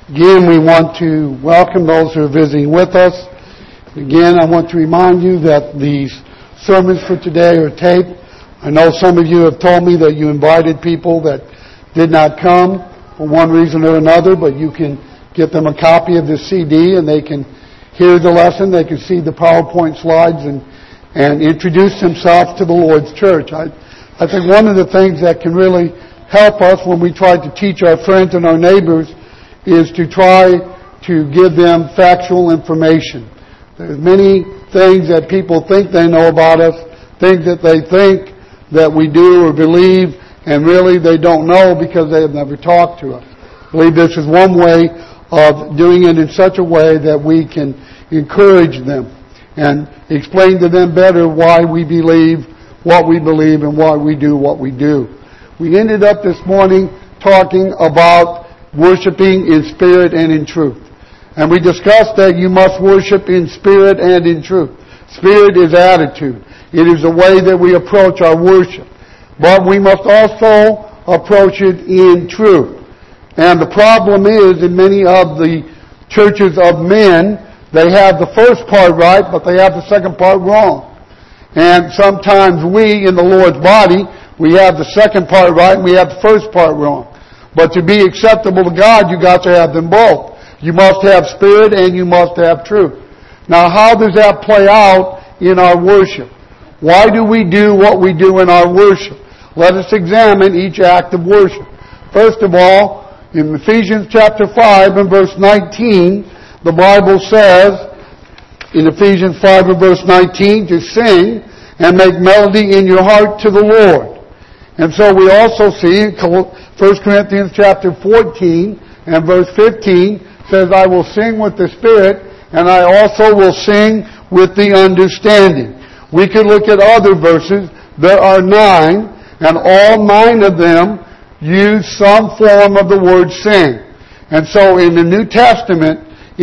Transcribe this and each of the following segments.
Again, we want to welcome those who are visiting with us. Again, I want to remind you that these sermons for today are taped. I know some of you have told me that you invited people that did not come for one reason or another, but you can get them a copy of this CD and they can hear the lesson, they can see the PowerPoint slides and introduce themselves to the Lord's church. I think one of the things that can really help us when we try to teach our friends and our neighbors is to try to give them factual information. There's many things that people think they know about us, things that they think that we do or believe, and really they don't know because they have never talked to us. I believe this is one way of doing it in such a way that we can encourage them and explain to them better why we believe what we believe and why we do what we do. We ended up this morning talking about worshiping in spirit and in truth. And we discussed that you must worship in spirit and in truth. Spirit is attitude. It is the way that we approach our worship. But we must also approach it in truth. And the problem is, in many of the churches of men, they have the first part right, but they have the second part wrong. And sometimes we, in the Lord's body, we have the second part right and we have the first part wrong. But to be acceptable to God, you got to have them both. You must have spirit and you must have truth. Now, how does that play out in our worship? Why do we do what we do in our worship? Let us examine each act of worship. First of all, in Ephesians chapter 5 and verse 19, the Bible says, in Ephesians 5 and verse 19, to sing and make melody in your heart to the Lord. And so we also see in 1 Corinthians chapter 14 and verse 15 says, I will sing with the Spirit and I also will sing with the understanding. We could look at other verses. There are 9 and all 9 of them use some form of the word sing. And so in the New Testament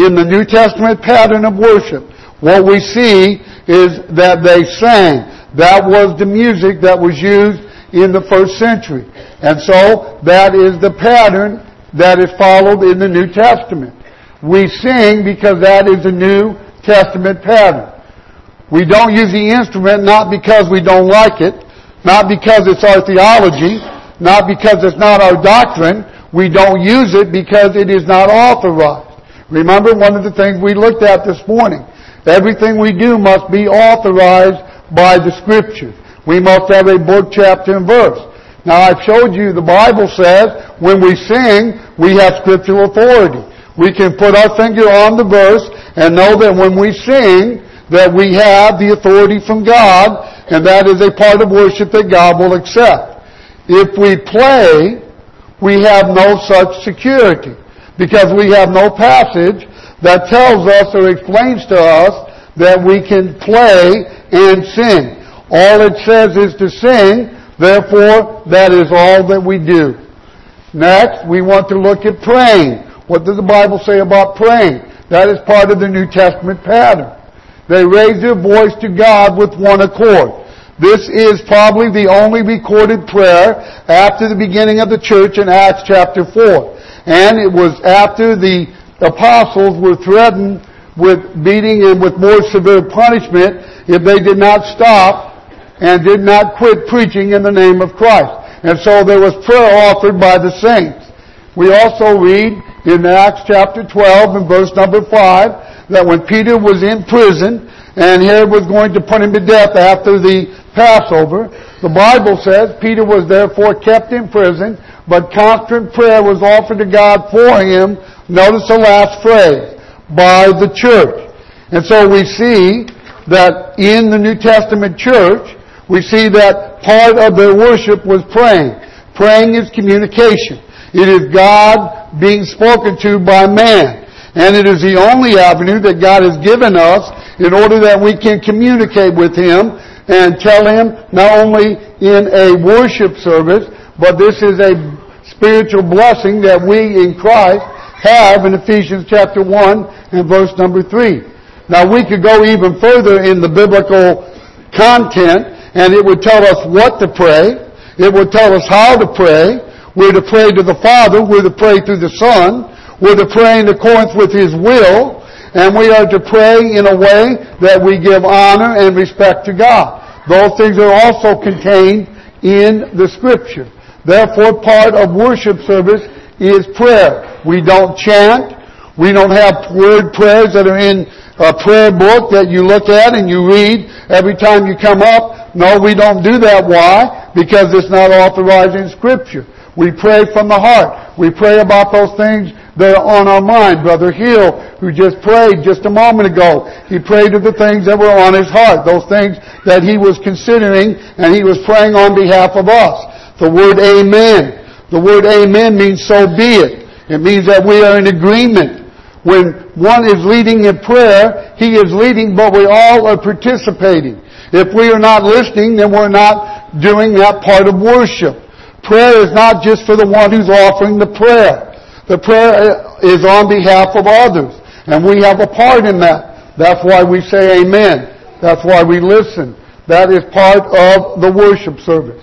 pattern of worship, what we see is that they sang. That was the music that was used in the first century. And so that is the pattern that is followed in the New Testament. We sing because that is the New Testament pattern. We don't use the instrument not because we don't like it, not because it's our theology, not because it's not our doctrine. We don't use it because it is not authorized. Remember one of the things we looked at this morning. Everything we do must be authorized by the Scriptures. We must have a book, chapter, and verse. Now, I've showed you the Bible says when we sing, we have scriptural authority. We can put our finger on the verse and know that when we sing, that we have the authority from God, and that is a part of worship that God will accept. If we play, we have no such security, because we have no passage that tells us or explains to us that we can play and sing. All it says is to sing, therefore that is all that we do. Next, we want to look at praying. What does the Bible say about praying? That is part of the New Testament pattern. They raise their voice to God with one accord. This is probably the only recorded prayer after the beginning of the church in Acts chapter 4. And it was after the apostles were threatened with beating and with more severe punishment if they did not stop and did not quit preaching in the name of Christ. And so there was prayer offered by the saints. We also read in Acts chapter 12 and verse number 5 that when Peter was in prison and Herod was going to put him to death after the Passover, the Bible says Peter was therefore kept in prison, but constant prayer was offered to God for him. Notice the last phrase, by the church. And so we see that in the New Testament church, we see that part of their worship was praying. Praying is communication. It is God being spoken to by man. And it is the only avenue that God has given us in order that we can communicate with Him and tell Him not only in a worship service, but this is a spiritual blessing that we in Christ have in Ephesians chapter 1 and verse number 3. Now we could go even further in the biblical content, and it would tell us what to pray. It would tell us how to pray. We're to pray to the Father. We're to pray through the Son. We're to pray in accordance with His will, and we are to pray in a way that we give honor and respect to God. Those things are also contained in the Scripture. Therefore, part of worship service is prayer. We don't chant. We don't have word prayers that are in a prayer book that you look at and you read every time you come up. No, we don't do that. Why? Because it's not authorized in Scripture. We pray from the heart. We pray about those things that are on our mind. Brother Hill, who just prayed just a moment ago, he prayed of the things that were on his heart, those things that he was considering, and he was praying on behalf of us. The word amen. The word amen means so be it. It means that we are in agreement. When one is leading in prayer, he is leading, but we all are participating. If we are not listening, then we're not doing that part of worship. Prayer is not just for the one who's offering the prayer. The prayer is on behalf of others, and we have a part in that. That's why we say amen. That's why we listen. That is part of the worship service.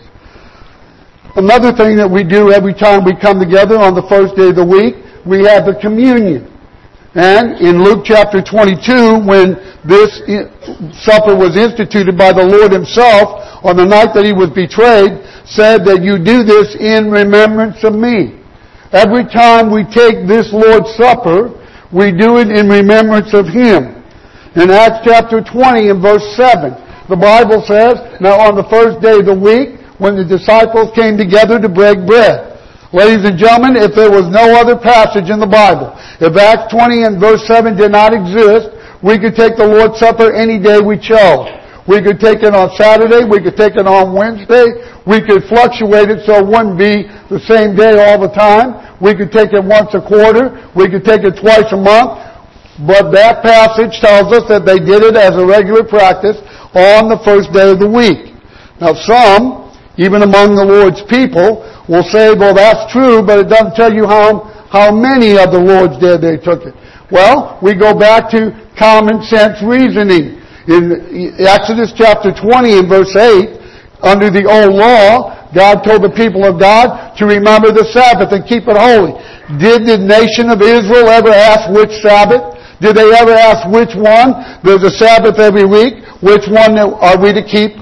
Another thing that we do every time we come together on the first day of the week, we have the communion. And in Luke chapter 22, when this supper was instituted by the Lord Himself on the night that He was betrayed, said that you do this in remembrance of me. Every time we take this Lord's Supper, we do it in remembrance of Him. In Acts chapter 20 and verse 7, the Bible says, now on the first day of the week, when the disciples came together to break bread. Ladies and gentlemen, if there was no other passage in the Bible, if Acts 20 and verse 7 did not exist, we could take the Lord's Supper any day we chose. We could take it on Saturday, we could take it on Wednesday, we could fluctuate it so it wouldn't be the same day all the time. We could take it once a quarter, we could take it twice a month, but that passage tells us that they did it as a regular practice on the first day of the week. Now some, even among the Lord's people, will say, well, that's true, but it doesn't tell you how many of the Lord's Day they took it. Well, we go back to common sense reasoning. In Exodus chapter 20 and verse 8, under the old law, God told the people of God to remember the Sabbath and keep it holy. Did the nation of Israel ever ask which Sabbath? Did they ever ask which one? There's a Sabbath every week. Which one are we to keep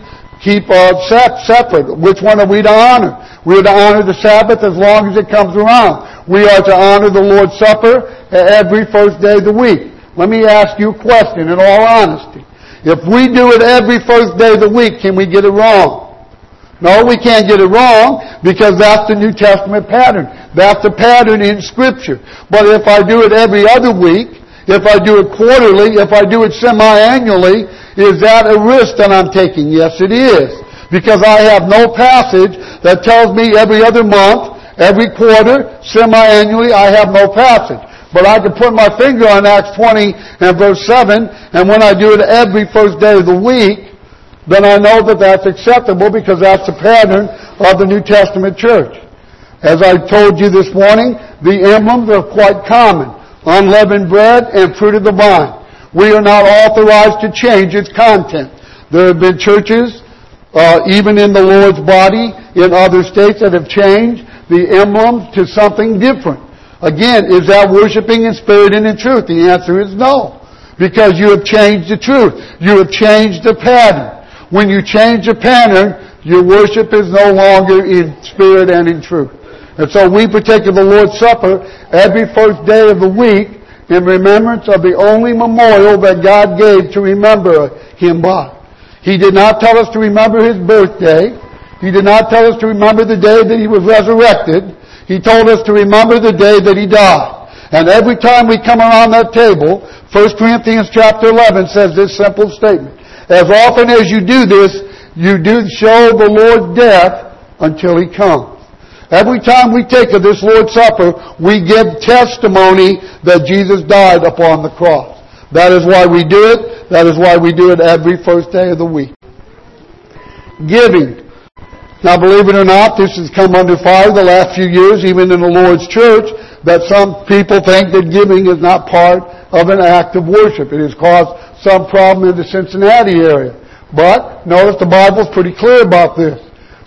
separate? Which one are we to honor? We are to honor the Sabbath as long as it comes around. We are to honor the Lord's Supper every first day of the week. Let me ask you a question in all honesty. If we do it every first day of the week, can we get it wrong? No, we can't get it wrong because that's the New Testament pattern. That's the pattern in Scripture. But if I do it every other week, if I do it quarterly, if I do it semi-annually, is that a risk that I'm taking? Yes, it is. Because I have no passage that tells me every other month, every quarter, semi-annually, I have no passage. But I can put my finger on Acts 20 and verse 7, and when I do it every first day of the week, then I know that that's acceptable because that's the pattern of the New Testament church. As I told you this morning, the emblems are quite common. Unleavened bread and fruit of the vine. We are not authorized to change its content. There have been churches, even in the Lord's body, in other states that have changed the emblems to something different. Again, is that worshiping in spirit and in truth? The answer is no. Because you have changed the truth. You have changed the pattern. When you change the pattern, your worship is no longer in spirit and in truth. And so we partake of the Lord's Supper every first day of the week in remembrance of the only memorial that God gave to remember Him by. He did not tell us to remember His birthday. He did not tell us to remember the day that He was resurrected. He told us to remember the day that He died. And every time we come around that table, 1 Corinthians chapter 11 says this simple statement. As often as you do this, you do show the Lord's death until He comes. Every time we take of this Lord's Supper, we give testimony that Jesus died upon the cross. That is why we do it. That is why we do it every first day of the week. Giving. Now, believe it or not, this has come under fire the last few years, even in the Lord's church, that some people think that giving is not part of an act of worship. It has caused some problem in the Cincinnati area. But, notice the Bible's pretty clear about this.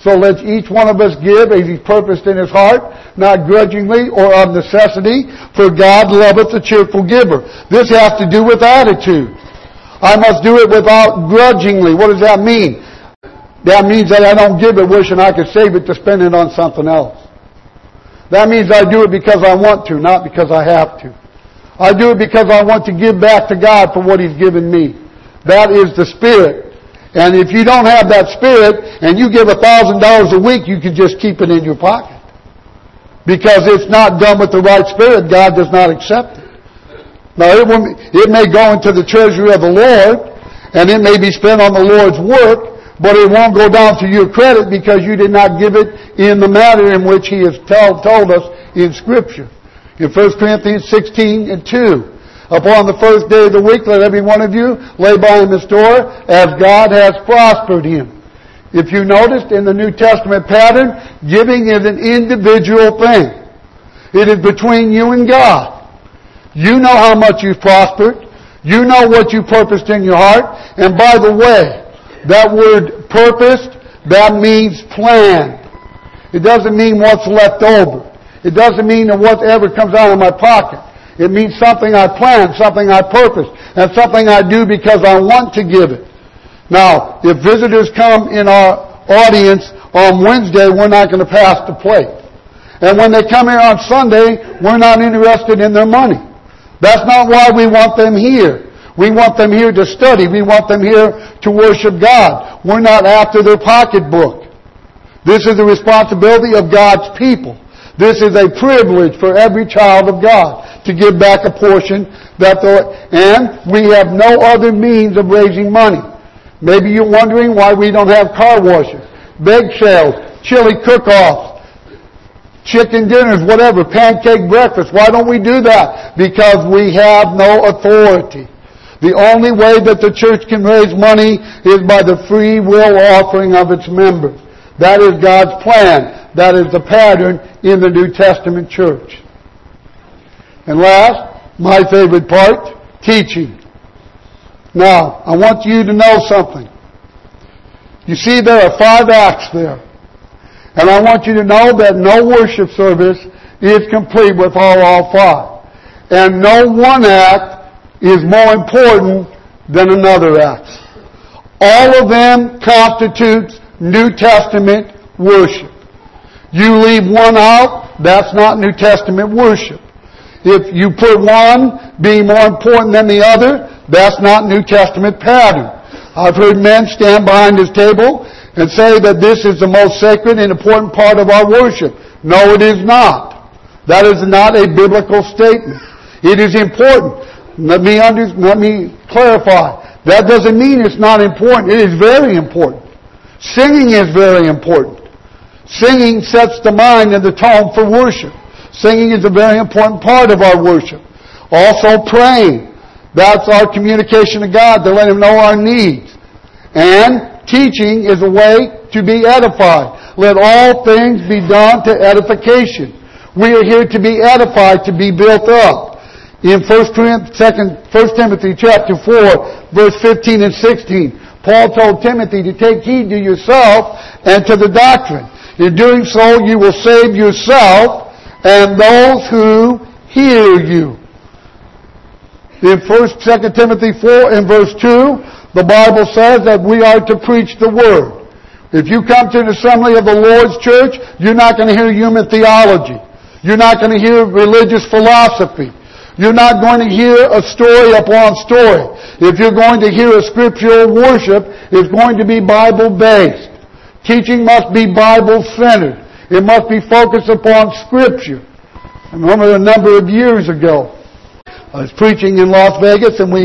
So let each one of us give as He's purposed in His heart, not grudgingly or of necessity, for God loveth a cheerful giver. This has to do with attitude. I must do it without grudgingly. What does that mean? That means that I don't give it wishing I could save it to spend it on something else. That means I do it because I want to, not because I have to. I do it because I want to give back to God for what He's given me. That is the Spirit. And if you don't have that Spirit and you give $1,000 a week, you can just keep it in your pocket. Because it's not done with the right spirit, God does not accept it. Now, it may go into the treasury of the Lord, and it may be spent on the Lord's work, but it won't go down to your credit because you did not give it in the manner in which He has told us in Scripture. In 1 Corinthians 16:2, upon the first day of the week, let every one of you lay by in the store as God has prospered him. If you noticed in the New Testament pattern, giving is an individual thing. It is between you and God. You know how much you've prospered. You know what you purposed in your heart. And by the way, that word purposed, that means planned. It doesn't mean what's left over. It doesn't mean that whatever comes out of my pocket. It means something I planned, something I purposed, and something I do because I want to give it. Now, if visitors come in our audience on Wednesday, we're not going to pass the plate. And when they come here on Sunday, we're not interested in their money. That's not why we want them here. We want them here to study. We want them here to worship God. We're not after their pocketbook. This is the responsibility of God's people. This is a privilege for every child of God to give back a portion and we have no other means of raising money. Maybe you're wondering why we don't have car washes, bake sales, chili cook-offs, chicken dinners, whatever, pancake breakfast. Why don't we do that? Because we have no authority. The only way that the church can raise money is by the free will offering of its members. That is God's plan. That is the pattern in the New Testament church. And last, my favorite part, teaching. Now, I want you to know something. You see, there are 5 acts there. And I want you to know that no worship service is complete without all 5. And no one act is more important than another act. All of them constitutes New Testament worship. You leave one out, that's not New Testament worship. If you put one being more important than the other, that's not New Testament pattern. I've heard men stand behind this table and say that this is the most sacred and important part of our worship. No, it is not. That is not a biblical statement. It is important. Let me clarify. That doesn't mean it's not important. It is very important. Singing is very important. Singing sets the mind and the tone for worship. Singing is a very important part of our worship. Also praying. That's our communication to God to let Him know our needs. And teaching is a way to be edified. Let all things be done to edification. We are here to be edified, to be built up. In 1 Timothy chapter 4, verse 15 and 16, Paul told Timothy to take heed to yourself and to the doctrine. In doing so, you will save yourself and those who hear you. In 2 Timothy 4 and verse 2, the Bible says that we are to preach the Word. If you come to an assembly of the Lord's church, you're not going to hear human theology. You're not going to hear religious philosophy. You're not going to hear a story upon story. If you're going to hear a scriptural worship, it's going to be Bible-based. Teaching must be Bible-centered. It must be focused upon Scripture. I remember a number of years ago, I was preaching in Las Vegas, and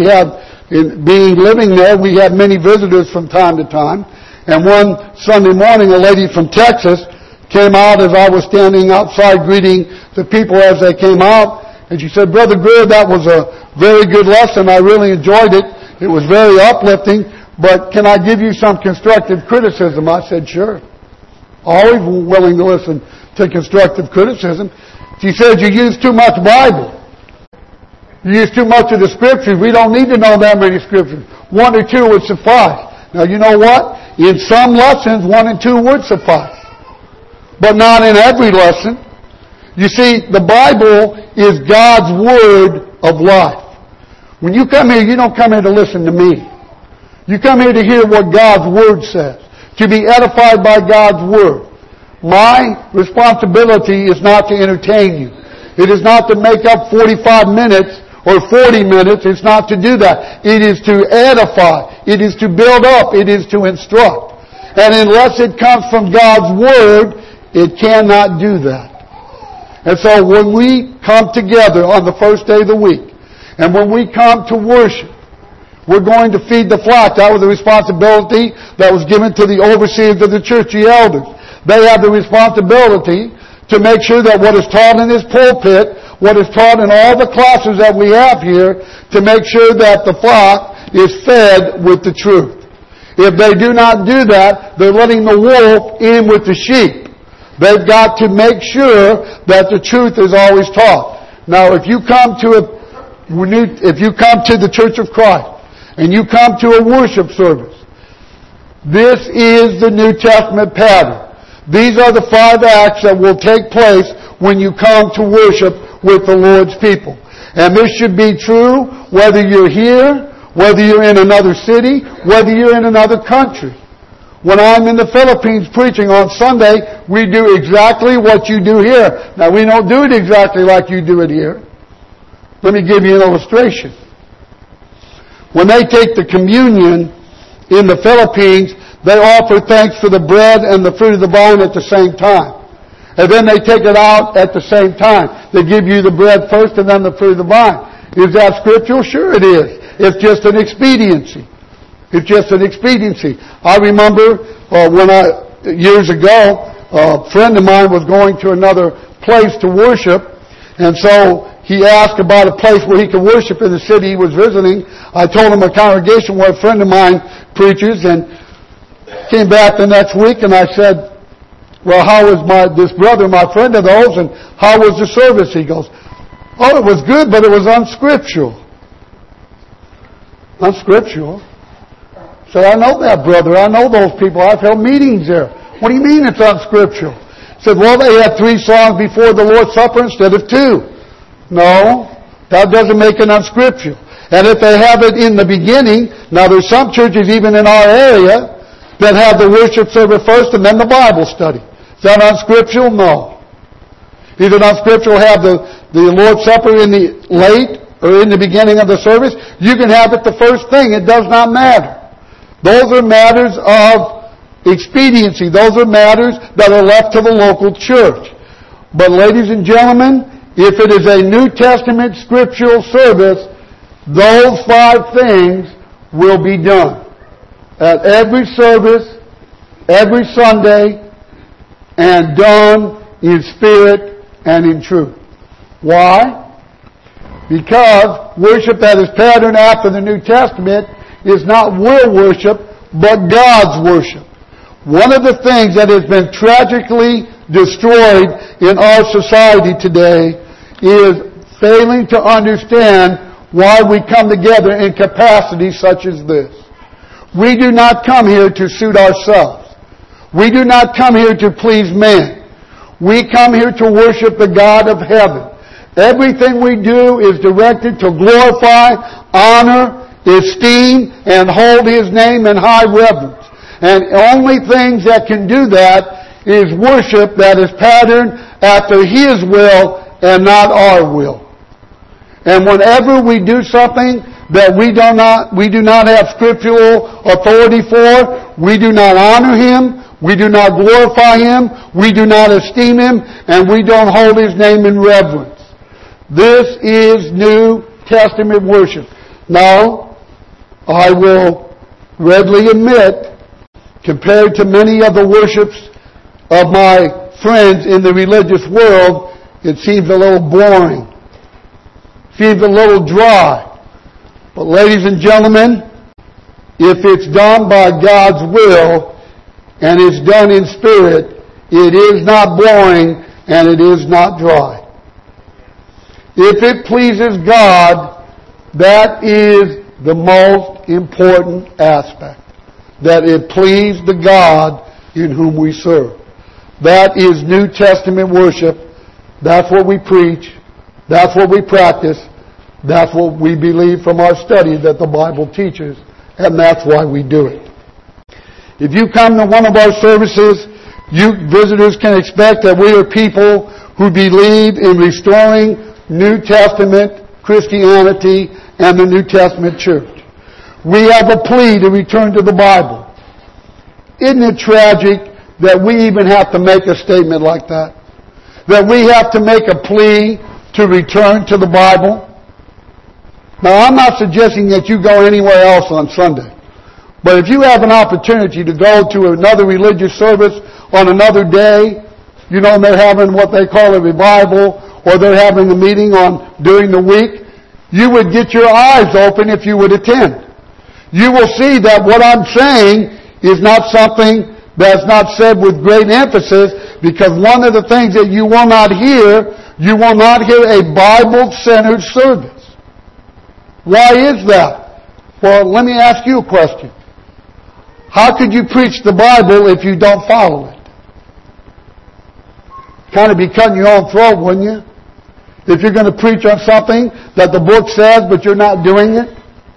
living there, we had many visitors from time to time. And one Sunday morning, a lady from Texas came out as I was standing outside greeting the people as they came out. And she said, Brother Greer, that was a very good lesson. I really enjoyed it. It was very uplifting. But can I give you some constructive criticism? I said, sure. Always willing to listen to constructive criticism. She said, you use too much Bible. You use too much of the Scriptures. We don't need to know that many Scriptures. 1 or 2 would suffice. Now, you know what? In some lessons, 1 and 2 would suffice. But not in every lesson. You see, the Bible is God's Word of life. When you come here, you don't come here to listen to me. You come here to hear what God's Word says. To be edified by God's Word. My responsibility is not to entertain you. It is not to make up 45 minutes or 40 minutes. It's not to do that. It is to edify. It is to build up. It is to instruct. And unless it comes from God's Word, it cannot do that. And so when we come together on the first day of the week, and when we come to worship, we're going to feed the flock. That was the responsibility that was given to the overseers of the church, the elders. They have the responsibility to make sure that what is taught in this pulpit, what is taught in all the classes that we have here, to make sure that the flock is fed with the truth. If they do not do that, they're letting the wolf in with the sheep. They've got to make sure that the truth is always taught. Now, if you come to the Church of Christ, and you come to a worship service, this is the New Testament pattern. These are the 5 acts that will take place when you come to worship with the Lord's people. And this should be true whether you're here, whether you're in another city, whether you're in another country. When I'm in the Philippines preaching on Sunday, we do exactly what you do here. Now, we don't do it exactly like you do it here. Let me give you an illustration. When they take the communion in the Philippines, they offer thanks for the bread and the fruit of the vine at the same time. And then they take it out at the same time. They give you the bread first and then the fruit of the vine. Is that scriptural? Sure it is. It's just an expediency. It's just an expediency. I remember years ago, a friend of mine was going to another place to worship, and so he asked about a place where he could worship in the city he was visiting. I told him a congregation where a friend of mine preaches, and came back the next week, and I said, well, how was this brother, my friend of those, and how was the service? He goes, oh, it was good, but it was unscriptural. Unscriptural? So I know that, brother. I know those people. I've held meetings there. What do you mean it's unscriptural? He said, well, they had 3 songs before the Lord's Supper instead of 2. No, that doesn't make it unscriptural. And if they have it in the beginning, now there's some churches even in our area that have the worship service first and then the Bible study. Is that unscriptural? No. Is it unscriptural to have the Lord's Supper in the late or in the beginning of the service? You can have it the first thing. It does not matter. Those are matters of expediency. Those are matters that are left to the local church. But ladies and gentlemen, if it is a New Testament scriptural service, those 5 things will be done. At every service, every Sunday, and done in spirit and in truth. Why? Because worship that is patterned after the New Testament is not world worship, but God's worship. One of the things that has been tragically destroyed in our society today is failing to understand why we come together in capacity such as this. We do not come here to suit ourselves. We do not come here to please men. We come here to worship the God of heaven. Everything we do is directed to glorify, honor, esteem, and hold His name in high reverence. And only things that can do that is worship that is patterned after His will and not our will. And whenever we do something that we do not have scriptural authority for, we do not honor Him, we do not glorify Him, we do not esteem Him, and we don't hold His name in reverence. This is New Testament worship. Now, I will readily admit, compared to many of the worships of my friends in the religious world, it seems a little boring. Seems a little dry. But ladies and gentlemen, if it's done by God's will and it's done in spirit, it is not boring and it is not dry. If it pleases God, that is the most important aspect. that it pleased the God in whom we serve. That is New Testament worship. That's what we preach. That's what we practice. That's what we believe from our study that the Bible teaches. And that's why we do it. If you come to one of our services, you visitors can expect that we are people who believe in restoring New Testament Christianity and the New Testament church. We have a plea to return to the Bible. Isn't it tragic that we even have to make a statement like that? That we have to make a plea to return to the Bible? Now, I'm not suggesting that you go anywhere else on Sunday. But if you have an opportunity to go to another religious service on another day, and they're having what they call a revival, or they're having a meeting during the week, you would get your eyes open if you would attend. You will see that what I'm saying is not something that's not said with great emphasis, because one of the things that you will not hear a Bible-centered service. Why is that? Well, let me ask you a question. How could you preach the Bible if you don't follow it? Kind of be cutting your own throat, wouldn't you? If you're going to preach on something that the book says, but you're not doing it.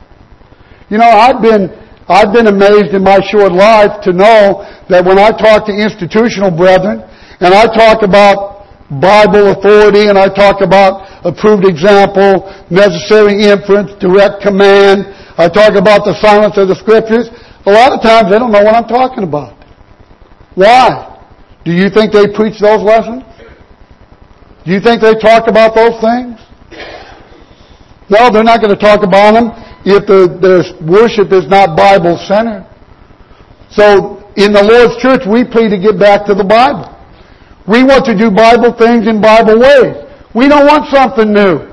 I've been amazed in my short life to know that when I talk to institutional brethren, and I talk about Bible authority, and I talk about approved example, necessary inference, direct command, I talk about the silence of the Scriptures, a lot of times they don't know what I'm talking about. Why? Do you think they preach those lessons? Do you think they talk about those things? No, they're not going to talk about them if their worship is not Bible-centered. So, in the Lord's church, we plead to get back to the Bible. We want to do Bible things in Bible ways. We don't want something new.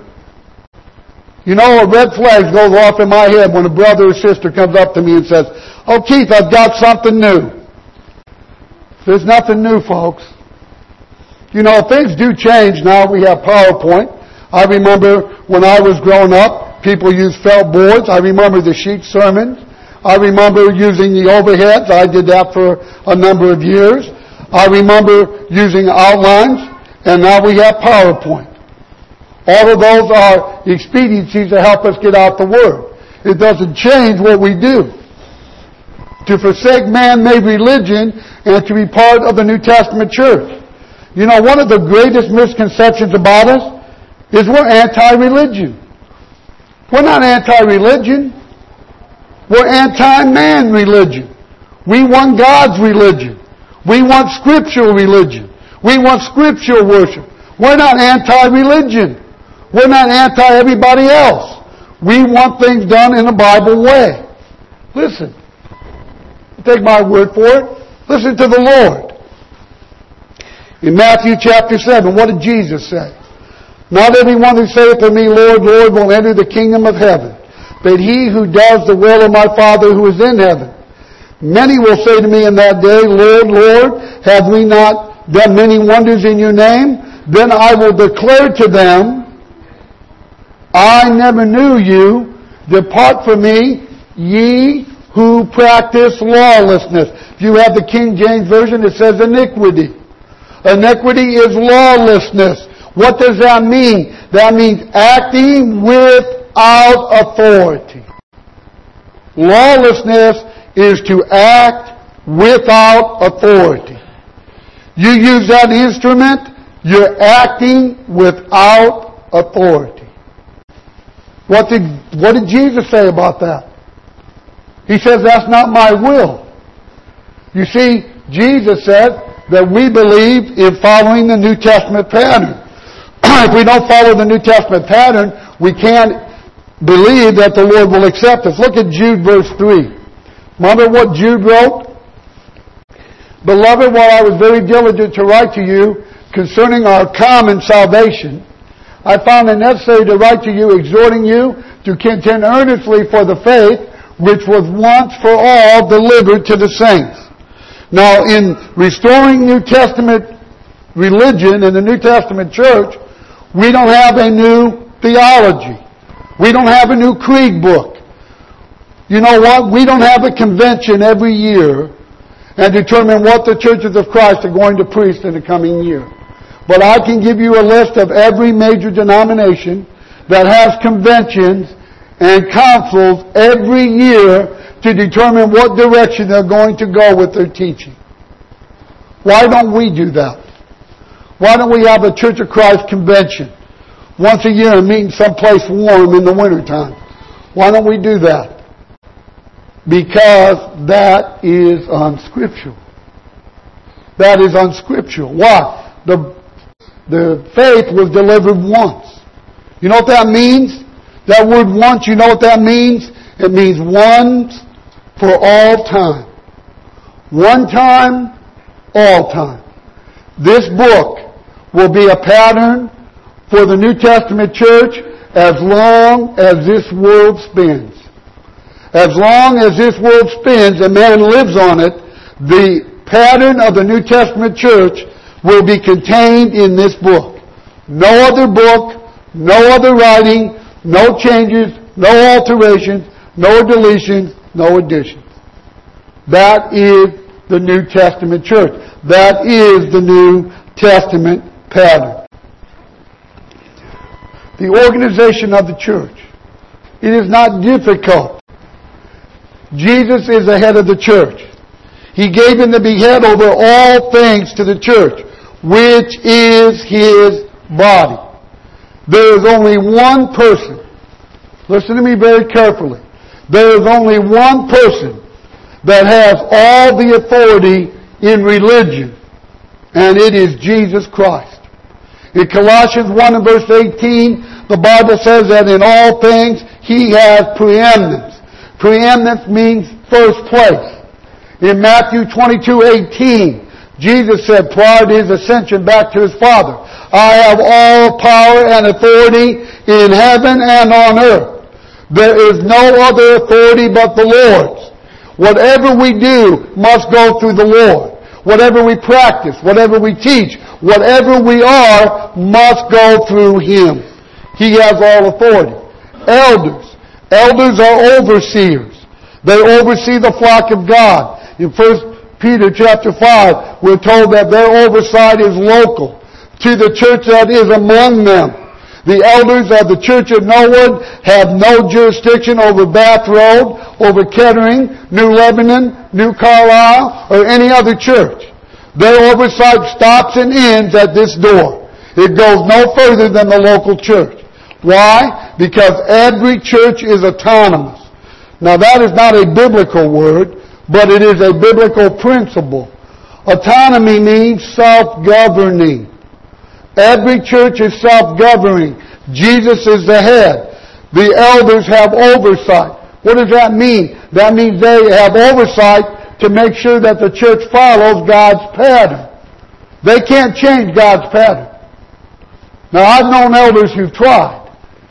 A red flag goes off in my head when a brother or sister comes up to me and says, "Oh, Keith, I've got something new." There's nothing new, folks. Things do change now. We have PowerPoint. I remember when I was growing up, people used felt boards. I remember the sheet sermons. I remember using the overheads. I did that for a number of years. I remember using outlines, and now we have PowerPoint. All of those are expediencies to help us get out the Word. It doesn't change what we do. To forsake man-made religion and to be part of the New Testament church. One of the greatest misconceptions about us is we're anti-religion. We're not anti-religion. We're anti-man religion. We want God's religion. We want scriptural religion. We want scriptural worship. We're not anti-religion. We're not anti-everybody else. We want things done in a Bible way. Listen. Take my word for it. Listen to the Lord. In Matthew chapter 7, what did Jesus say? "Not everyone who saith to me, Lord, Lord, will enter the kingdom of heaven, but he who does the will of my Father who is in heaven. Many will say to me in that day, Lord, Lord, have we not done many wonders in your name? Then I will declare to them, I never knew you. Depart from me, ye who practice lawlessness." If you have the King James Version, it says iniquity. Iniquity is lawlessness. What does that mean? That means acting without authority. Lawlessness is to act without authority. You use that instrument, you're acting without authority. What did Jesus say about that? He says, "That's not my will." You see, Jesus said that we believe in following the New Testament pattern. If we don't follow the New Testament pattern, we can't believe that the Lord will accept us. Look at Jude verse 3. Remember what Jude wrote? "Beloved, while I was very diligent to write to you concerning our common salvation, I found it necessary to write to you, exhorting you to contend earnestly for the faith which was once for all delivered to the saints." Now, in restoring New Testament religion in the New Testament church, we don't have a new theology. We don't have a new creed book. You know what? We don't have a convention every year and determine what the churches of Christ are going to preach in the coming year. But I can give you a list of every major denomination that has conventions and councils every year to determine what direction they're going to go with their teaching. Why don't we do that? Why don't we have a Church of Christ convention once a year and meet in someplace warm in the wintertime? Why don't we do that? Because that is unscriptural. That is unscriptural. Why? The faith was delivered once. You know what that means? That word once, you know what that means? It means once for all time. One time, all time. This book will be a pattern for the New Testament church as long as this world spins. As long as this world spins and man lives on it, the pattern of the New Testament church will be contained in this book. No other book, no other writing, no changes, no alterations, no deletions, no additions. That is the New Testament church. That is the New Testament pattern. The organization of the church. It is not difficult. Jesus is the head of the church. He gave him to be head over all things to the church, which is His body. There is only one person. Listen to me very carefully. There is only one person that has all the authority in religion, and it is Jesus Christ. In Colossians 1 and verse 18, the Bible says that in all things He has preeminence. Preeminence means first place. In Matthew 22:18, Jesus said prior to His ascension back to His Father, I have all power and authority in heaven and on earth. There is no other authority but the Lord's. Whatever we do must go through the Lord. Whatever we practice, whatever we teach, whatever we are must go through Him. He has all authority. Elders. Elders are overseers. They oversee the flock of God. In 1 Peter chapter 5, we're told that their oversight is local to the church that is among them. The elders of the Church of Norwood have no jurisdiction over Bath Road, over Kettering, New Lebanon, New Carlisle, or any other church. Their oversight stops and ends at this door. It goes no further than the local church. Why? Because every church is autonomous. Now that is not a biblical word, but it is a biblical principle. Autonomy means self-governing. Every church is self-governing. Jesus is the head. The elders have oversight. What does that mean? That means they have oversight to make sure that the church follows God's pattern. They can't change God's pattern. Now I've known elders who've tried.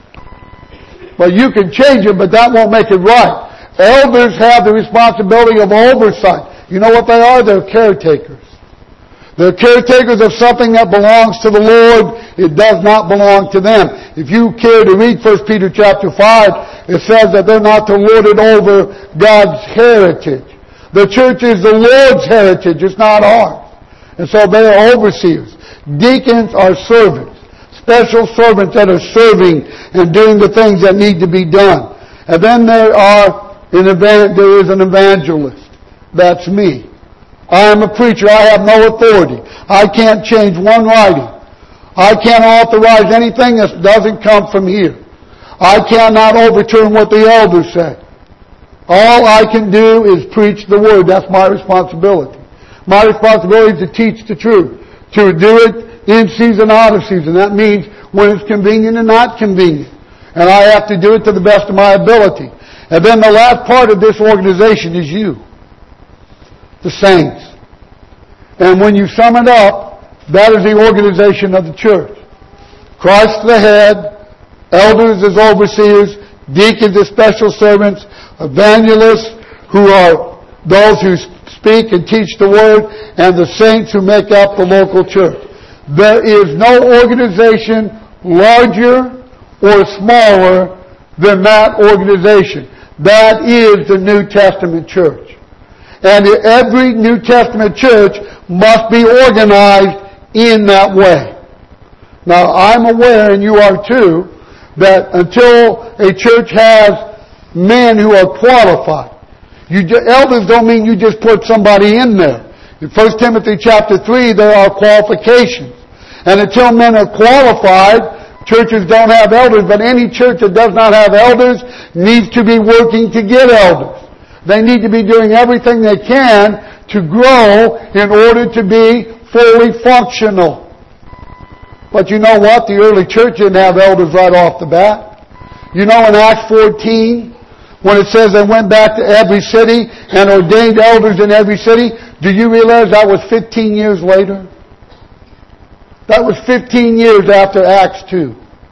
But you can change it, but that won't make it right. Elders have the responsibility of oversight. You know what they are? They're caretakers. They're caretakers of something that belongs to the Lord. It does not belong to them. If you care to read 1 Peter chapter 5, it says that they're not to lord it over God's heritage. The church is the Lord's heritage. It's not ours. And so they are overseers. Deacons are servants. Special servants that are serving and doing the things that need to be done. And then there is an evangelist. That's me. I am a preacher. I have no authority. I can't change one writing. I can't authorize anything that doesn't come from here. I cannot overturn what the elders say. All I can do is preach the Word. That's my responsibility. My responsibility is to teach the truth. To do it in season, out of season. That means when it's convenient and not convenient. And I have to do it to the best of my ability. And then the last part of this organization is you. The saints. And when you sum it up, that is the organization of the church. Christ the head, elders as overseers, deacons as special servants, evangelists who are those who speak and teach the Word, and the saints who make up the local church. There is no organization larger or smaller than that organization. That is the New Testament church. And every New Testament church must be organized in that way. Now, I'm aware, and you are too, that until a church has men who are qualified, elders don't mean you just put somebody in there. In 1 Timothy chapter 3, there are qualifications. And until men are qualified, churches don't have elders, but any church that does not have elders needs to be working to get elders. They need to be doing everything they can to grow in order to be fully functional. But you know what? The early church didn't have elders right off the bat. You know in Acts 14, when it says they went back to every city and ordained elders in every city, do you realize that was 15 years later? That was 15 years after Acts 2.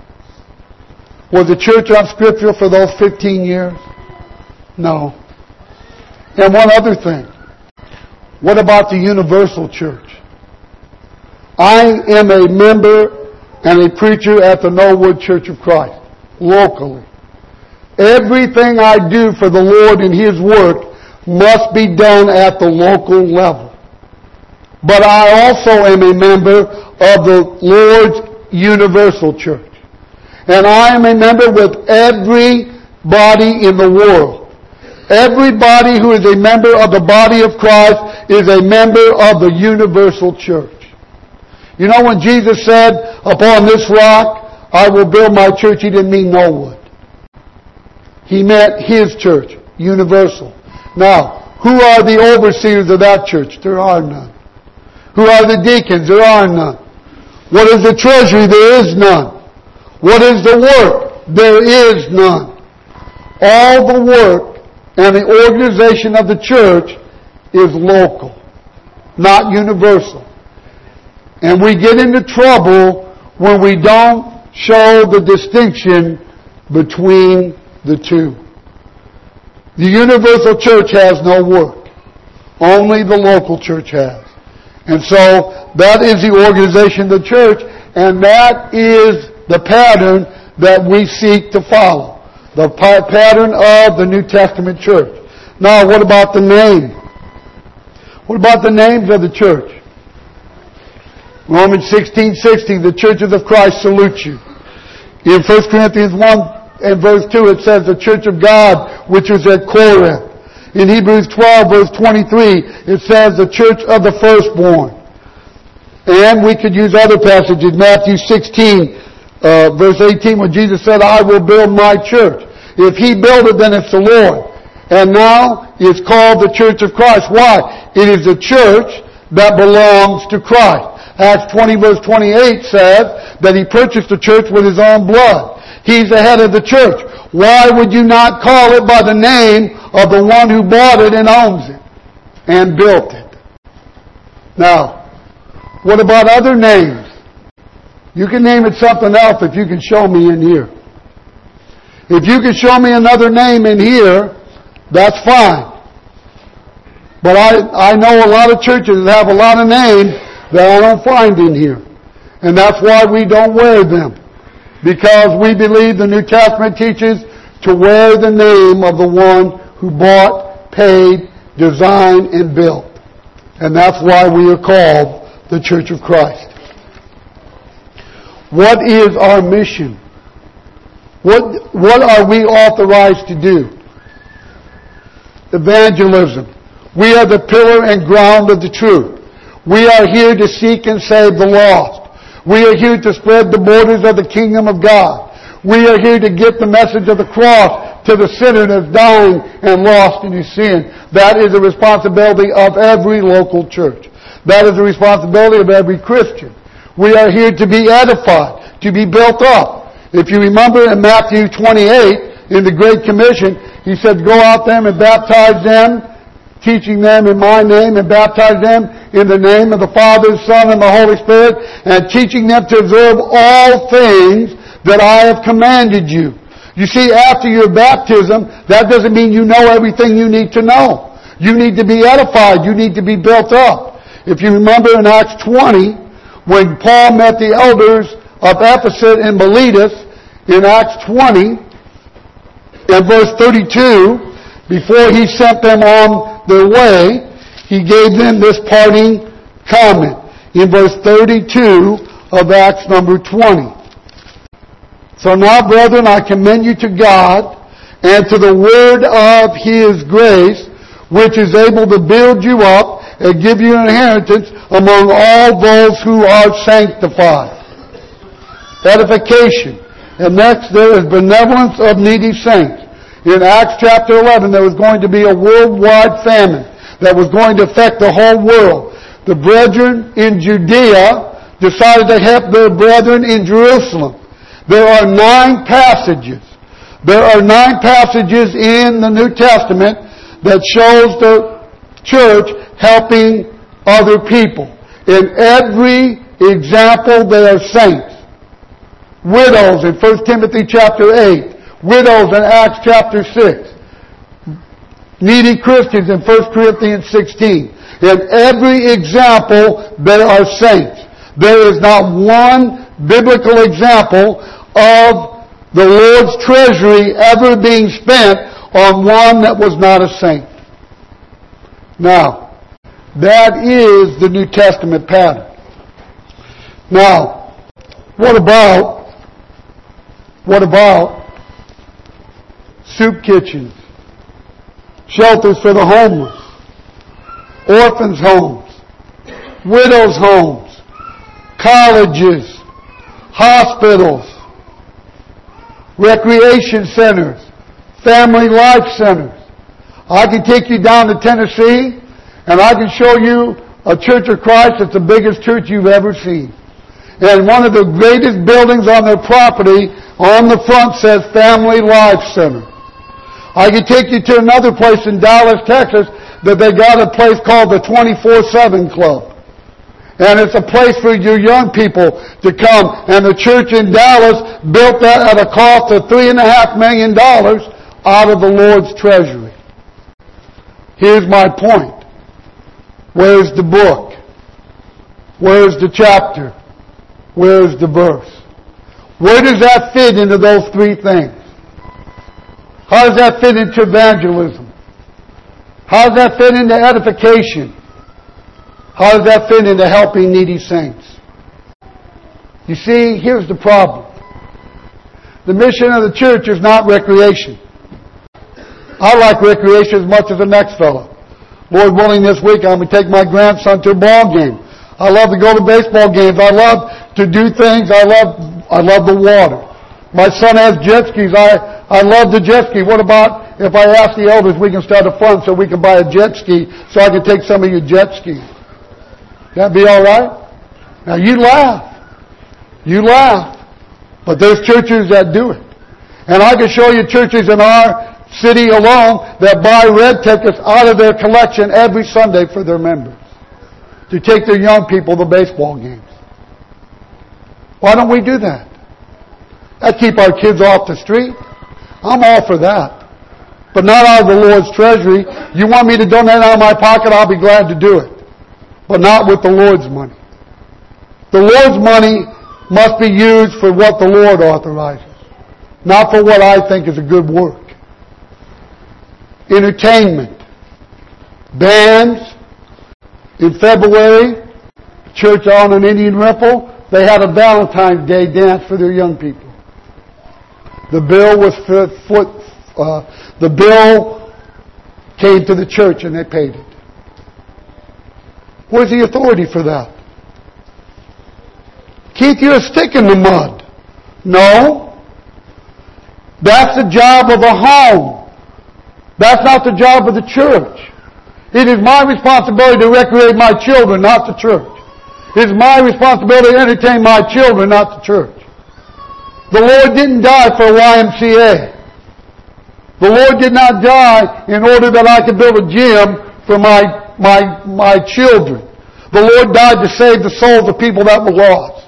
Was the church unscriptural for those 15 years? No. And one other thing. What about the universal church? I am a member and a preacher at the Knollwood Church of Christ, locally. Everything I do for the Lord in His work must be done at the local level. But I also am a member of the Lord's universal church. And I am a member with everybody in the world. Everybody who is a member of the body of Christ is a member of the universal church. You know when Jesus said, upon this rock I will build my church, He didn't mean Knollwood. He meant His church, universal. Now, who are the overseers of that church? There are none. Who are the deacons? There are none. What is the treasury? There is none. What is the work? There is none. All the work and the organization of the church is local, not universal. And we get into trouble when we don't show the distinction between the two. The universal church has no work. Only the local church has. And so that is the organization of the church, and that is the pattern that we seek to follow. The pattern of the New Testament church. Now, what about the name? What about the names of the church? Romans 16:60, the churches of Christ salute you. In 1 Corinthians 1 and verse 2, it says, the church of God, which is at Corinth. In Hebrews 12, verse 23, it says, the church of the firstborn. And we could use other passages. Matthew 16, verse 18, when Jesus said, I will build my church. If He built it, then it's the Lord. And now it's called the church of Christ. Why? It is a church that belongs to Christ. Acts 20, verse 28 says that He purchased the church with His own blood. He's the head of the church. Why would you not call it by the name of the one who bought it and owns it and built it? Now, what about other names? You can name it something else if you can show me in here. If you can show me another name in here, that's fine. But I know a lot of churches that have a lot of names that I don't find in here. And that's why we don't wear them. Because we believe the New Testament teaches to wear the name of the one who bought, paid, designed, and built. And that's why we are called the Church of Christ. What is our mission? What are we authorized to do? Evangelism. We are the pillar and ground of the truth. We are here to seek and save the lost. We are here to spread the borders of the kingdom of God. We are here to get the message of the cross to the sinner that's dying and lost in his sin. That is the responsibility of every local church. That is the responsibility of every Christian. We are here to be edified, to be built up. If you remember in Matthew 28, in the Great Commission, He said, go out there and baptize them, teaching them in my name, and baptize them in the name of the Father, Son, and the Holy Spirit, and teaching them to observe all things that I have commanded you. You see, after your baptism, that doesn't mean you know everything you need to know. You need to be edified. You need to be built up. If you remember in Acts 20, when Paul met the elders of Ephesus and Miletus, in Acts 20, In verse 32, before he sent them on their way, he gave them this parting comment in verse 32 of Acts number 20. So now, brethren, I commend you to God and to the word of His grace, which is able to build you up and give you an inheritance among all those who are sanctified. Edification. And next, there is benevolence of needy saints. In Acts chapter 11, there was going to be a worldwide famine that was going to affect the whole world. The brethren in Judea decided to help their brethren in Jerusalem. There are 9 passages. There are 9 passages in the New Testament that shows the church helping other people. In every example, they are saints. Widows in 1 Timothy chapter 8. Widows in Acts chapter 6. Needy Christians in 1 Corinthians 16. In every example, there are saints. There is not one biblical example of the Lord's treasury ever being spent on one that was not a saint. Now, that is the New Testament pattern. Now, what about soup kitchens, shelters for the homeless, orphans' homes, widows' homes, colleges, hospitals, recreation centers, family life centers? I can take you down to Tennessee and I can show you a Church of Christ that's the biggest church you've ever seen. And one of the greatest buildings on their property on the front says Family Life Center. I can take you to another place in Dallas, Texas, that they got a place called the 24/7 Club. And it's a place for your young people to come. And the church in Dallas built that at a cost of $3.5 million out of the Lord's treasury. Here's my point. Where's the book? Where's the chapter? Where's the verse? Where does that fit into those 3 things? How does that fit into evangelism? How does that fit into edification? How does that fit into helping needy saints? You see, here's the problem. The mission of the church is not recreation. I like recreation as much as the next fellow. Lord willing, this week I'm going to take my grandson to a ball game. I love to go to baseball games. I love to do things. I love the water. My son has jet skis. I love the jet ski. What about if I ask the elders we can start a fund so we can buy a jet ski so I can take some of your jet skis? That'd be all right? Now you laugh. You laugh. But there's churches that do it. And I can show you churches in our city alone that buy red tickets out of their collection every Sunday for their members to take their young people to baseball games. Why don't we do that? That keep our kids off the street. I'm all for that. But not out of the Lord's treasury. You want me to donate out of my pocket, I'll be glad to do it. But not with the Lord's money. The Lord's money must be used for what the Lord authorizes, not for what I think is a good work. Entertainment. Bands. In February, church on an Indian Ripple, they had a Valentine's Day dance for their young people. The bill came to the church and they paid it. Where's the authority for that? Keith, you're a stick in the mud. No. That's the job of a home. That's not the job of the church. It is my responsibility to recreate my children, not the church. It is my responsibility to entertain my children, not the church. The Lord didn't die for a YMCA. The Lord did not die in order that I could build a gym for my children. The Lord died to save the souls of people that were lost.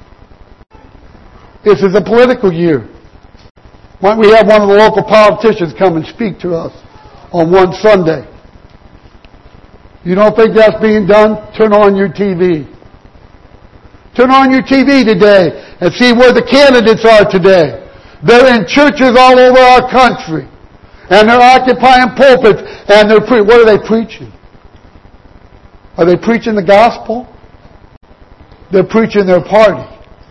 This is a political year. Why don't we have one of the local politicians come and speak to us on one Sunday? You don't think that's being done? Turn on your TV. Turn on your TV today and see where the candidates are today. They're in churches all over our country. And they're occupying pulpits. And what are they preaching? Are they preaching the gospel? They're preaching their party.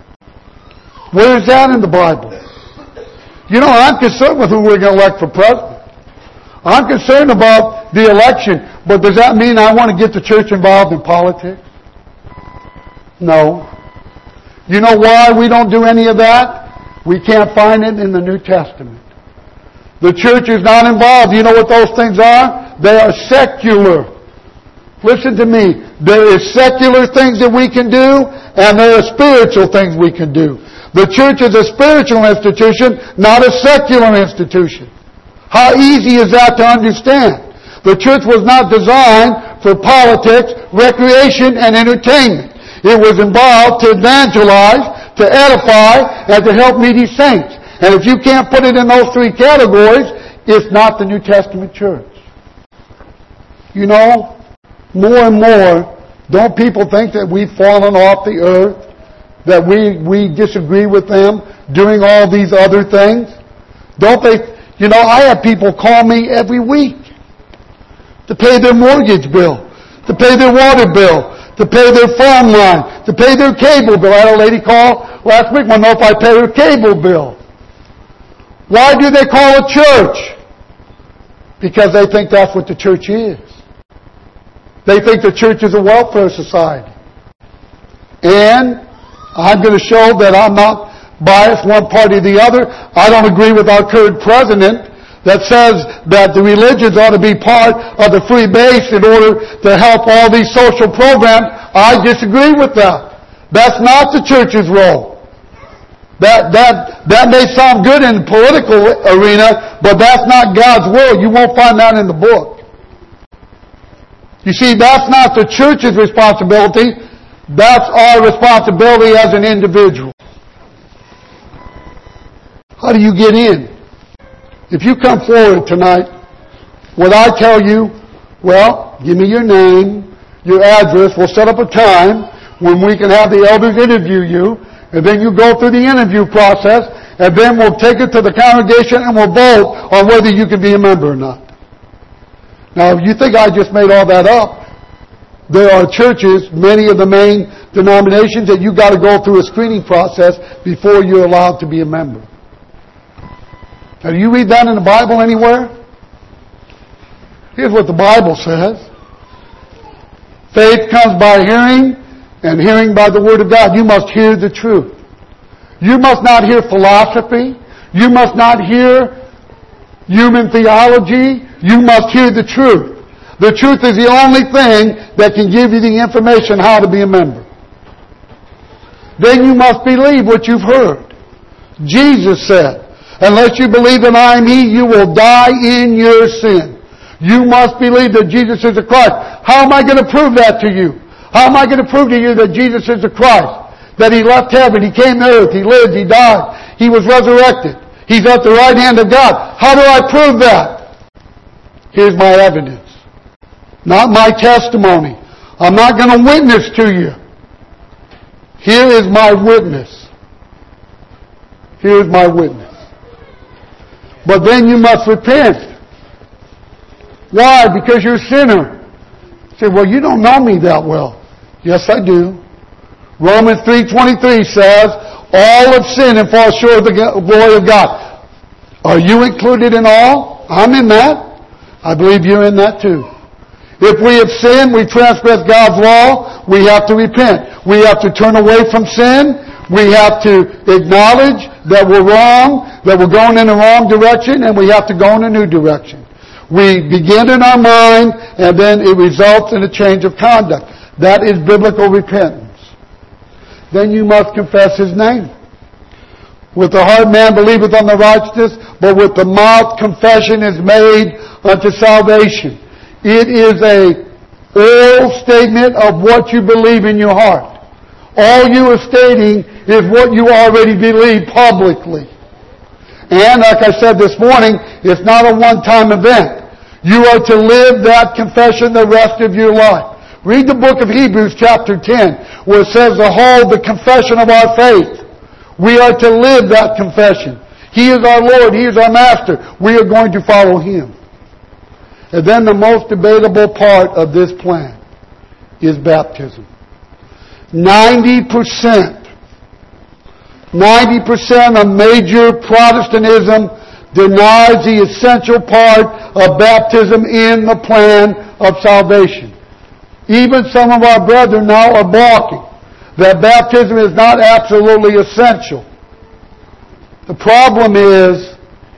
Where is that in the Bible? You know, I'm concerned with who we're going to elect for president. I'm concerned about the election. But does that mean I want to get the church involved in politics? No. You know why we don't do any of that? We can't find it in the New Testament. The church is not involved. You know what those things are? They are secular. Listen to me. There is secular things that we can do, and there are spiritual things we can do. The church is a spiritual institution, not a secular institution. How easy is that to understand? The church was not designed for politics, recreation, and entertainment. It was involved to evangelize, to edify, and to help needy saints. And if you can't put it in those three categories, it's not the New Testament church. You know, more and more, don't people think that we've fallen off the earth? That we disagree with them doing all these other things? Don't they? You know, I have people call me every week to pay their mortgage bill, to pay their water bill, to pay their phone line, to pay their cable bill. I had a lady call last week, want to know if I pay her cable bill. Why do they call it church? Because they think that's what the church is. They think the church is a welfare society. And I'm going to show that I'm not biased one party or the other. I don't agree with our current president that says that the religions ought to be part of the free base in order to help all these social programs. I disagree with that. That's not the church's role. That may sound good in the political arena, but that's not God's will. You won't find that in the book. You see, that's not the church's responsibility. That's our responsibility as an individual. How do you get in? If you come forward tonight, what I tell you, well, give me your name, your address, we'll set up a time when we can have the elders interview you, and then you go through the interview process, and then we'll take it to the congregation and we'll vote on whether you can be a member or not. Now, if you think I just made all that up, there are churches, many of the main denominations, that you've got to go through a screening process before you're allowed to be a member. Now, do you read that in the Bible anywhere? Here's what the Bible says. Faith comes by hearing, and hearing by the Word of God. You must hear the truth. You must not hear philosophy. You must not hear human theology. You must hear the truth. The truth is the only thing that can give you the information how to be a member. Then you must believe what you've heard. Jesus said, unless you believe that I am He, you will die in your sin. You must believe that Jesus is the Christ. How am I going to prove that to you? How am I going to prove to you that Jesus is the Christ? That He left heaven, He came to earth, He lived, He died, He was resurrected. He's at the right hand of God. How do I prove that? Here's my evidence. Not my testimony. I'm not going to witness to you. Here is my witness. Here is my witness. But then you must repent. Why? Because you're a sinner. You say, well, you don't know me that well. Yes, I do. Romans 3:23 says, all have sinned and fall short of the glory of God. Are you included in all? I'm in that. I believe you're in that too. If we have sinned, we transgress God's law, we have to repent. We have to turn away from sin. We have to acknowledge that we're wrong, that we're going in the wrong direction, and we have to go in a new direction. We begin in our mind, and then it results in a change of conduct. That is biblical repentance. Then you must confess His name. With the heart man believeth on the righteousness, but with the mouth confession is made unto salvation. It is a oral statement of what you believe in your heart. All you are stating is what you already believe publicly. And like I said this morning, it's not a one-time event. You are to live that confession the rest of your life. Read the book of Hebrews chapter 10, where it says to hold the confession of our faith. We are to live that confession. He is our Lord. He is our Master. We are going to follow Him. And then the most debatable part of this plan is baptism. 90% of major Protestantism denies the essential part of baptism in the plan of salvation. Even some of our brethren now are balking that baptism is not absolutely essential. The problem is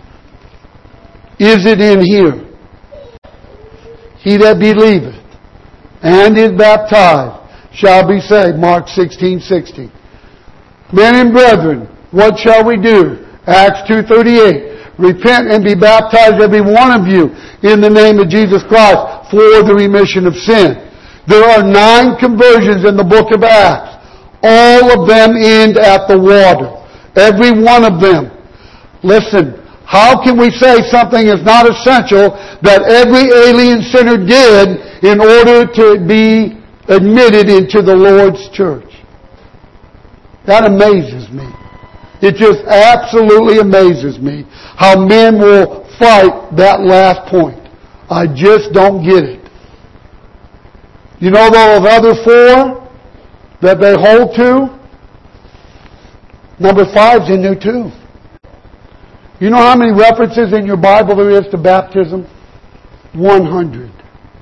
it in here? He that believeth and is baptized shall be saved. Mark 16:16. Men and brethren, what shall we do? Acts 2:38. Repent and be baptized, every one of you, in the name of Jesus Christ for the remission of sin. There are 9 conversions in the book of Acts. All of them end at the water. Every one of them. Listen, how can we say something is not essential that every alien sinner did in order to be admitted into the Lord's church? That amazes me. It just absolutely amazes me how men will fight that last point. I just don't get it. You know those other 4 that they hold to? Number 5's in there too. You know how many references in your Bible there is to baptism? 100.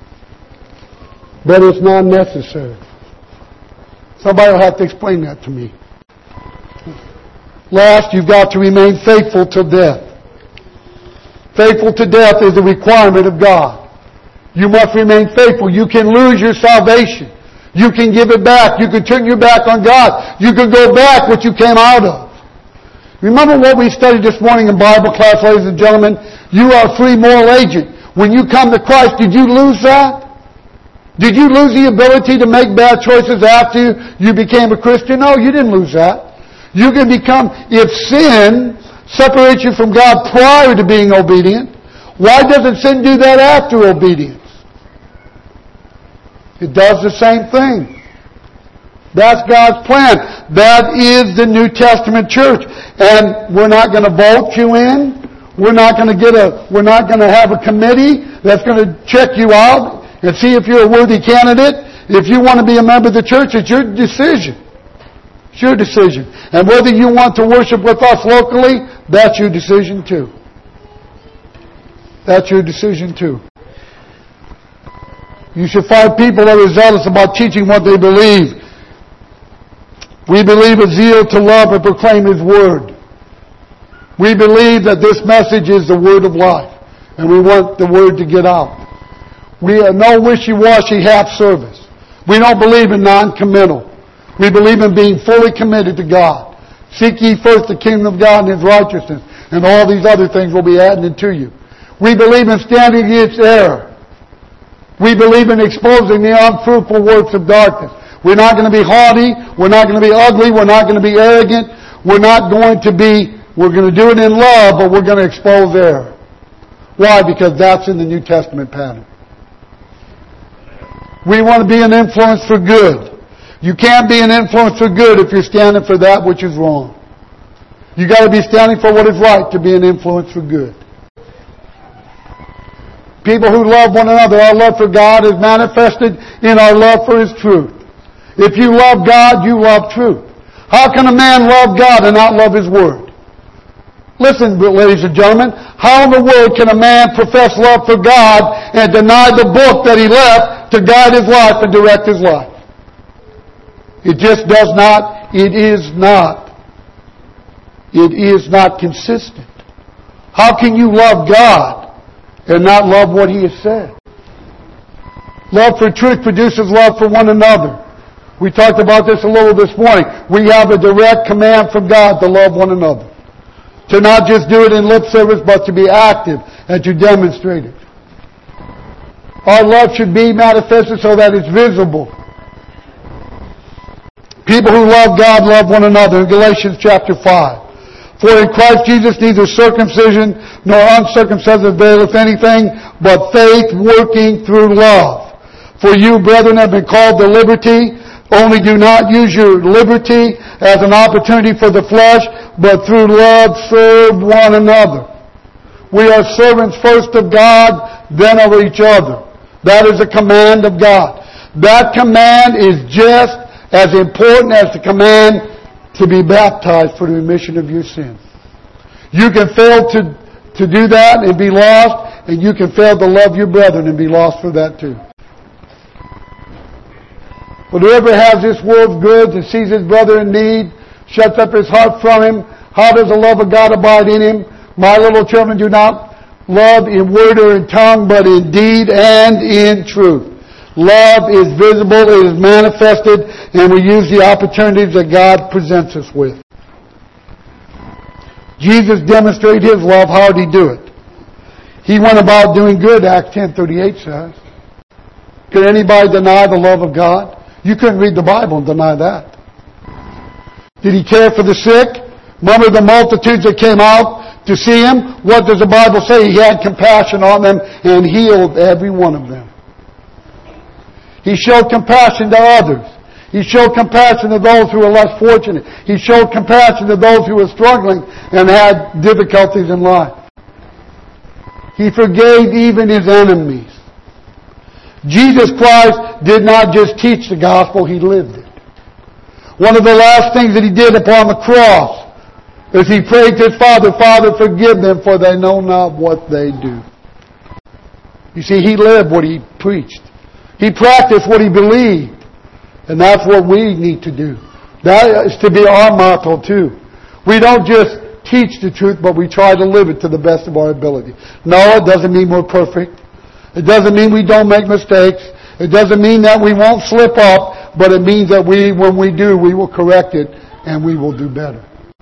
But it's not necessary. Somebody will have to explain that to me. Last, you've got to remain faithful till death. Faithful to death is a requirement of God. You must remain faithful. You can lose your salvation. You can give it back. You can turn your back on God. You can go back what you came out of. Remember what we studied this morning in Bible class, ladies and gentlemen? You are a free moral agent. When you come to Christ, did you lose that? Did you lose the ability to make bad choices after you became a Christian? No, you didn't lose that. You can become, if sin separates you from God prior to being obedient, why doesn't sin do that after obedience? It does the same thing. That's God's plan. That is the New Testament church. And we're not going to vote you in. We're not going to have a committee that's going to check you out and see if you're a worthy candidate. If you want to be a member of the church, it's your decision. It's your decision. And whether you want to worship with us locally, that's your decision too. That's your decision too. You should find people that are zealous about teaching what they believe. We believe a zeal to love and proclaim His Word. We believe that this message is the Word of life. And we want the Word to get out. We are no wishy-washy half service. We don't believe in non-committal. We believe in being fully committed to God. Seek ye first the kingdom of God and His righteousness, and all these other things will be added to you. We believe in standing against error. We believe in exposing the unfruitful works of darkness. We're not going to be haughty. We're not going to be ugly. We're not going to be arrogant. We're going to do it in love, but we're going to expose error. Why? Because that's in the New Testament pattern. We want to be an influence for good. You can't be an influence for good if you're standing for that which is wrong. You got to be standing for what is right to be an influence for good. People who love one another, our love for God is manifested in our love for His truth. If you love God, you love truth. How can a man love God and not love His Word? Listen, ladies and gentlemen, how in the world can a man profess love for God and deny the book that he left to guide his life and direct his life? It just does not. It is not consistent. How can you love God and not love what He has said? Love for truth produces love for one another. We talked about this a little this morning. We have a direct command from God to love one another. To not just do it in lip service, but to be active and to demonstrate it. Our love should be manifested so that it's visible. People who love God love one another. In Galatians chapter 5. For in Christ Jesus neither circumcision nor uncircumcision availeth anything, but faith working through love. For you, brethren, have been called to liberty. Only do not use your liberty as an opportunity for the flesh, but through love serve one another. We are servants first of God, then of each other. That is a command of God. That command is just as important as the command to be baptized for the remission of your sins. You can fail to do that and be lost, and you can fail to love your brethren and be lost for that too. But whoever has this world's goods and sees his brother in need, shuts up his heart from him, how does the love of God abide in him? My little children, do not love in word or in tongue, but in deed and in truth. Love is visible, it is manifested, and we use the opportunities that God presents us with. Jesus demonstrated His love. How did He do it? He went about doing good, Acts 10:38 says. Could anybody deny the love of God? You couldn't read the Bible and deny that. Did He care for the sick? Remember the multitudes that came out to see Him? What does the Bible say? He had compassion on them and healed every one of them. He showed compassion to others. He showed compassion to those who were less fortunate. He showed compassion to those who were struggling and had difficulties in life. He forgave even His enemies. Jesus Christ did not just teach the gospel, He lived it. One of the last things that He did upon the cross is He prayed to His Father, Father, forgive them, for they know not what they do. You see, He lived what He preached. He practiced what He believed. And that's what we need to do. That is to be our motto too. We don't just teach the truth, but we try to live it to the best of our ability. No, it doesn't mean we're perfect. It doesn't mean we don't make mistakes. It doesn't mean that we won't slip up, but it means that when we do, we will correct it and we will do better.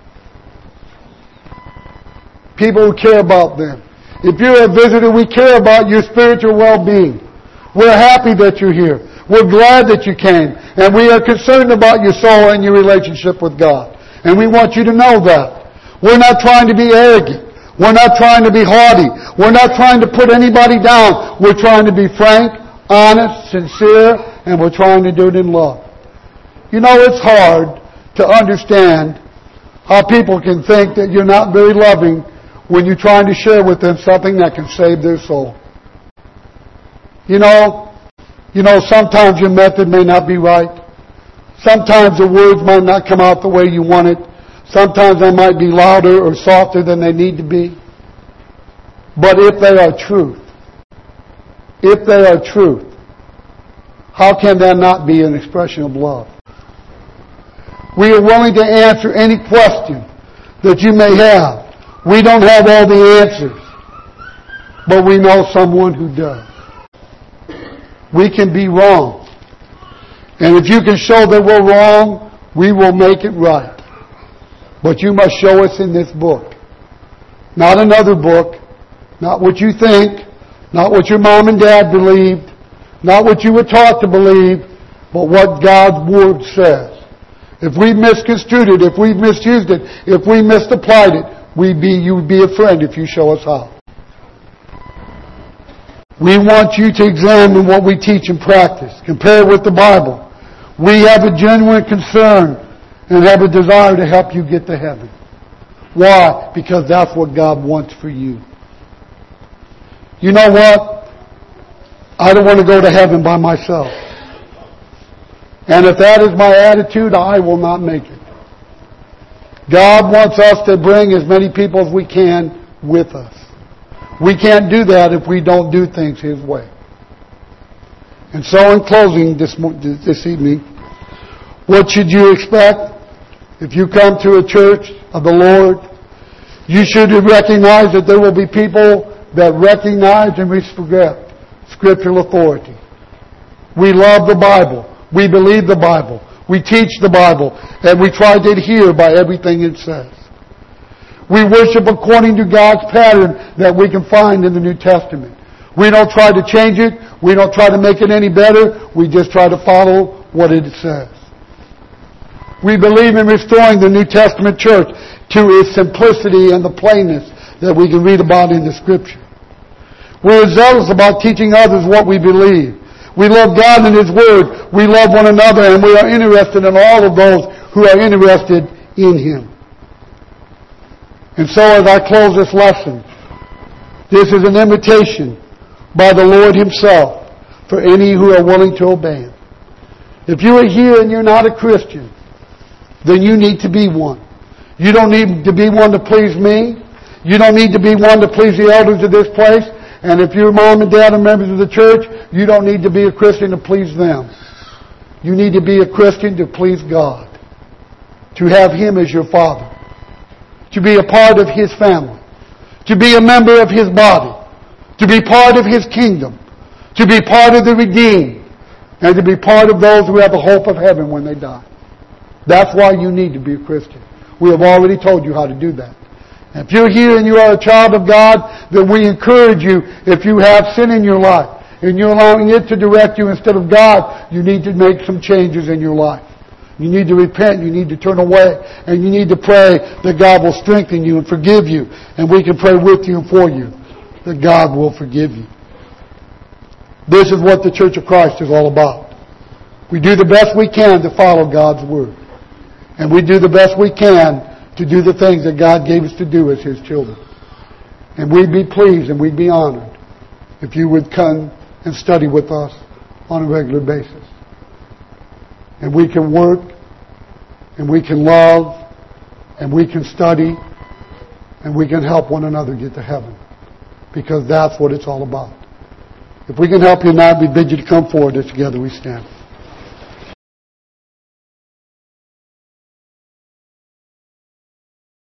People who care about them. If you're a visitor, we care about your spiritual well-being. We're happy that you're here. We're glad that you came. And we are concerned about your soul and your relationship with God. And we want you to know that. We're not trying to be arrogant. We're not trying to be haughty. We're not trying to put anybody down. We're trying to be frank, honest, sincere, and we're trying to do it in love. You know, it's hard to understand how people can think that you're not very loving when you're trying to share with them something that can save their soul. You know, sometimes your method may not be right. Sometimes the words might not come out the way you want it. Sometimes they might be louder or softer than they need to be. But if they are truth, how can that not be an expression of love? We are willing to answer any question that you may have. We don't have all the answers, but we know someone who does. We can be wrong. And if you can show that we're wrong, we will make it right. But you must show us in this book. Not another book. Not what you think. Not what your mom and dad believed. Not what you were taught to believe. But what God's Word says. If we misconstrued it, if we misused it, if we misapplied it, you would be a friend if you show us how. We want you to examine what we teach and practice. Compare it with the Bible. We have a genuine concern and have a desire to help you get to heaven. Why? Because that's what God wants for you. You know what? I don't want to go to heaven by myself. And if that is my attitude, I will not make it. God wants us to bring as many people as we can with us. We can't do that if we don't do things His way. And so in closing this evening, what should you expect? If you come to a church of the Lord, you should recognize that there will be people that recognize and respect scriptural authority. We love the Bible. We believe the Bible. We teach the Bible. And we try to adhere by everything it says. We worship according to God's pattern that we can find in the New Testament. We don't try to change it. We don't try to make it any better. We just try to follow what it says. We believe in restoring the New Testament church to its simplicity and the plainness that we can read about in the Scripture. We're zealous about teaching others what we believe. We love God and His Word. We love one another, and we are interested in all of those who are interested in Him. And so as I close this lesson, this is an invitation by the Lord Himself for any who are willing to obey Him. If you are here and you're not a Christian, then you need to be one. You don't need to be one to please me. You don't need to be one to please the elders of this place. And if your mom and dad are members of the church, you don't need to be a Christian to please them. You need to be a Christian to please God. To have Him as your Father. To be a part of His family. To be a member of His body. To be part of His kingdom. To be part of the redeemed. And to be part of those who have the hope of heaven when they die. That's why you need to be a Christian. We have already told you how to do that. If you're here and you are a child of God, then we encourage you, if you have sin in your life, and you're allowing it to direct you instead of God, you need to make some changes in your life. You need to repent, you need to turn away, and you need to pray that God will strengthen you and forgive you, and we can pray with you and for you, that God will forgive you. This is what the Church of Christ is all about. We do the best we can to follow God's Word. And we do the best we can to do the things that God gave us to do as His children. And we'd be pleased and we'd be honored if you would come and study with us on a regular basis. And we can work, and we can love, and we can study, and we can help one another get to heaven. Because that's what it's all about. If we can help you now, we bid you to come forward as together we stand.